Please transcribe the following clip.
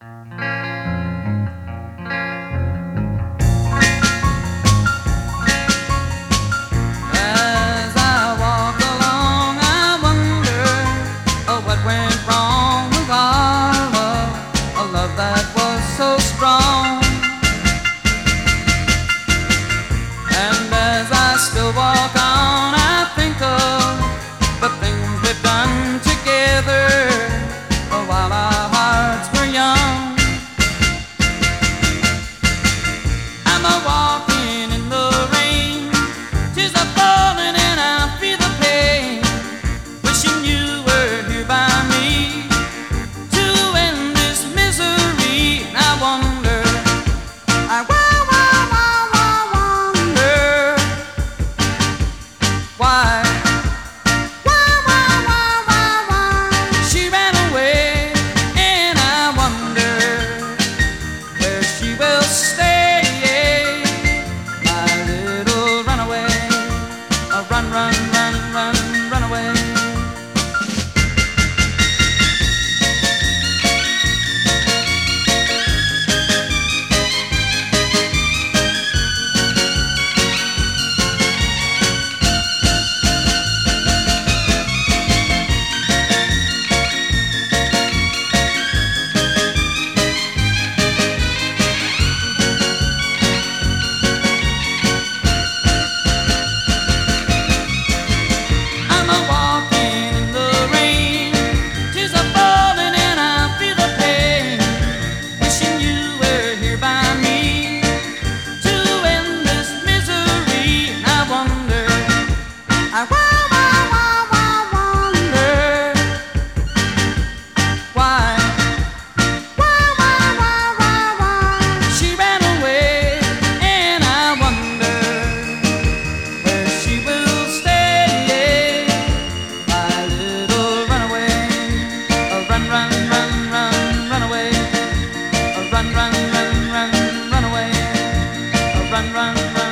As I walk along, I wonder what went wrong with our love, a love that was so strong. And as I still walk on, I think of the things we've done together while our hearts were young. I'm a walking in the rain, tears are falling and I feel the pain, wishing you were here by me to end this misery. And I wonder, I wonder why she ran away, and I wonder where she will stay. My little runaway, run, run, run, run, run away. I'm a walking in the rain, tears are falling and I feel the pain, wishing you were here by me to end this misery. And I wonder, I wonder why she ran away, and I wonder where she will stay. My little runaway, run, run, run, run, run away. Run, run, run, run, run away. Run, run, run.